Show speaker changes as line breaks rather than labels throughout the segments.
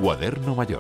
Cuaderno Mayor.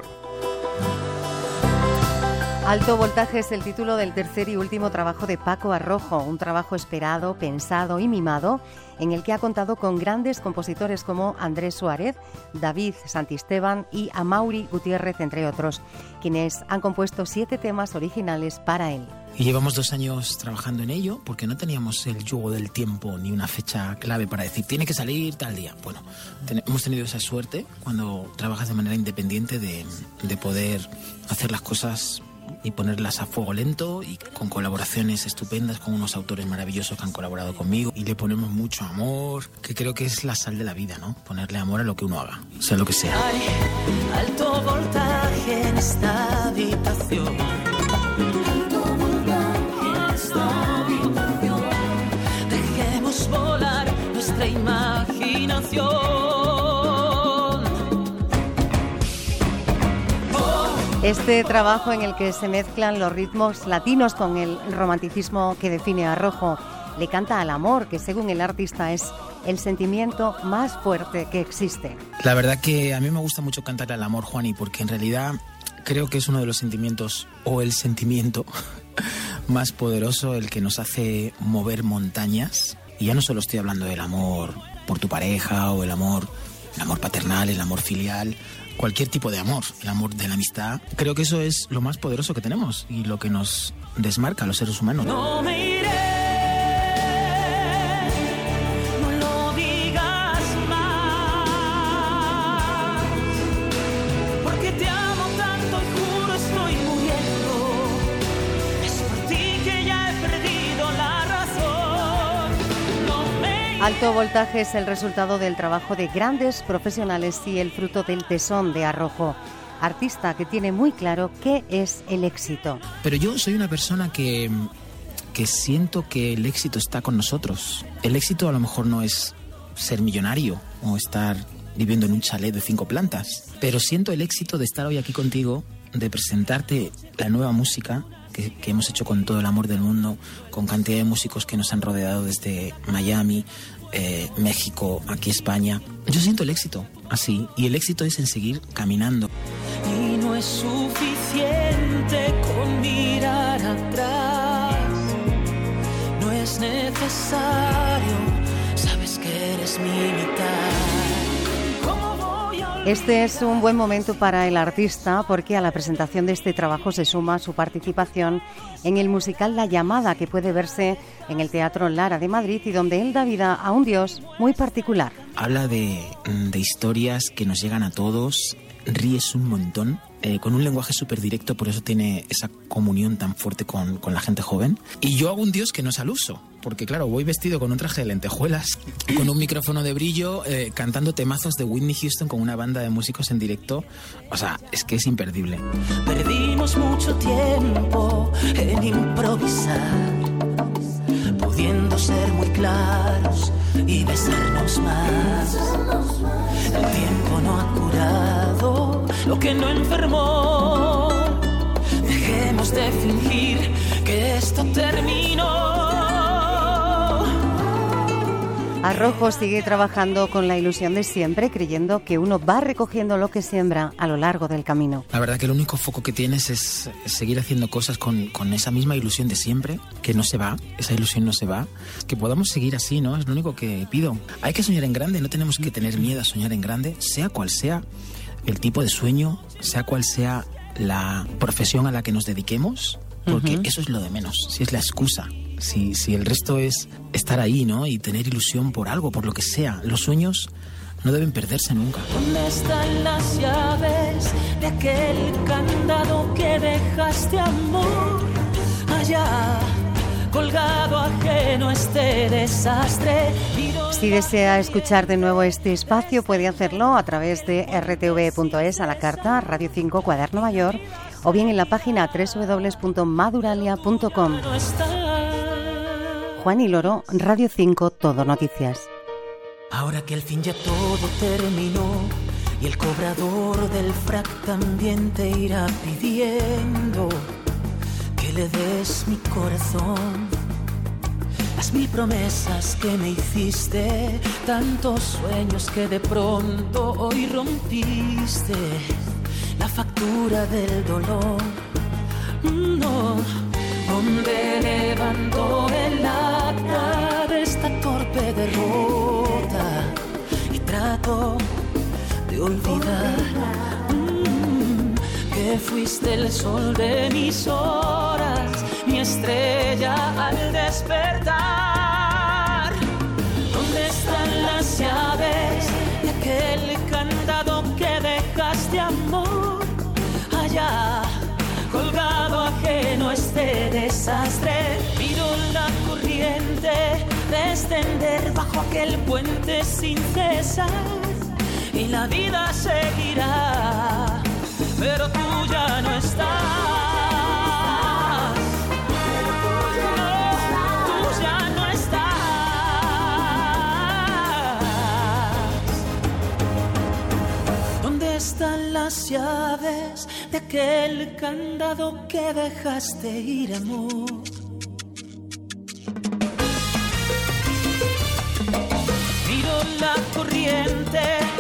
Alto voltaje es el título del tercer y último trabajo de Paco Arrojo, un trabajo esperado, pensado y mimado, en el que ha contado con grandes compositores como Andrés Suárez, David Santisteban y Amaury Gutiérrez, entre otros, quienes han compuesto 7 temas originales para él.
Y llevamos 2 años trabajando en ello porque no teníamos el yugo del tiempo ni una fecha clave para decir tiene que salir tal día. Bueno, hemos tenido esa suerte cuando trabajas de manera independiente de poder hacer las cosas y ponerlas a fuego lento y con colaboraciones estupendas con unos autores maravillosos que han colaborado conmigo y le ponemos mucho amor, que creo que es la sal de la vida, ¿no? Ponerle amor a lo que uno haga, sea lo que sea.
Hay alto voltaje en esta habitación. Alto voltaje en esta habitación. Dejemos volar nuestra imaginación.
Este trabajo en el que se mezclan los ritmos latinos con el romanticismo que define a Arrojo le canta al amor, que según el artista es el sentimiento más fuerte que existe.
La verdad que a mí me gusta mucho cantar al amor, Juani, porque en realidad creo que es uno de los sentimientos, o el sentimiento más poderoso, el que nos hace mover montañas. Y ya no solo estoy hablando del amor por tu pareja o el amor paternal, el amor filial, cualquier tipo de amor, el amor de la amistad. Creo que eso es lo más poderoso que tenemos y lo que nos desmarca a los seres humanos.
No me iré, no lo digas más, porque te amo tanto y juro estoy muriendo. Es por ti que ya he perdido la razón. No me iré.
Alto voltaje es el resultado del trabajo de grandes profesionales y el fruto del tesón de Arrojo, artista que tiene muy claro qué es el éxito.
Pero yo soy una persona que siento que el éxito está con nosotros. El éxito a lo mejor no es ser millonario o estar viviendo en un chalet de 5 plantas, pero siento el éxito de estar hoy aquí contigo, de presentarte la nueva música que hemos hecho con todo el amor del mundo, con cantidad de músicos que nos han rodeado desde Miami, México, aquí España. Yo siento el éxito así, y el éxito es en seguir caminando.
Y no es suficiente con mirar atrás, no es necesario, sabes que eres mi mitad.
Este es un buen momento para el artista porque a la presentación de este trabajo se suma su participación en el musical La Llamada, que puede verse en el Teatro Lara de Madrid y donde él da vida a un Dios muy particular.
Habla de historias que nos llegan a todos, ríes un montón, con un lenguaje súper directo, por eso tiene esa comunión tan fuerte con la gente joven. Y yo hago un Dios que no es al uso, porque claro, voy vestido con un traje de lentejuelas, con un micrófono de brillo, cantando temazos de Whitney Houston con una banda de músicos en directo. O sea, es que es imperdible.
Perdimos mucho tiempo en improvisar, pudiendo ser muy claros y besarnos más. El tiempo no ha curado lo que no enfermó. Dejemos de fingir que esto terminó.
Arrojo sigue trabajando con la ilusión de siempre, creyendo que uno va recogiendo lo que siembra a lo largo del camino.
La verdad que el único foco que tienes es seguir haciendo cosas con esa misma ilusión de siempre, que no se va, esa ilusión no se va, que podamos seguir así, ¿no? Es lo único que pido. Hay que soñar en grande, no tenemos que tener miedo a soñar en grande, sea cual sea el tipo de sueño, sea cual sea la profesión a la que nos dediquemos, porque eso es lo de menos, si es la excusa. Si el resto es estar ahí, ¿no? Y tener ilusión por algo, por lo que sea. Los sueños no deben perderse nunca.
¿Dónde están las llaves de aquel candado que dejaste, amor? Allá, colgado ajeno este desastre.
Si desea escuchar de nuevo este espacio, puede hacerlo a través de rtv.es a la carta Radio 5 Cuaderno Mayor o bien en la página www.maduralia.com. Juani Loro, Radio 5, Todo Noticias.
Ahora que al fin ya todo terminó y el cobrador del frac también te irá pidiendo que le des mi corazón, las 1000 promesas que me hiciste, tantos sueños que de pronto hoy rompiste. la factura del dolor. No, donde levanto el acta de esta torpe derrota y trato de olvidar que fuiste el sol de mis horas, mi estrella al despertar. ¿Dónde están las llaves de aquel candado que dejaste, amor? Allá, colgado ajeno a este desastre, miro la corriente descender bajo aquel puente sin cesar, y la vida seguirá, pero tú ya no estás. No, tú ya no estás. ¿Dónde están las llaves de aquel candado que dejaste ir, amor? Miro la corriente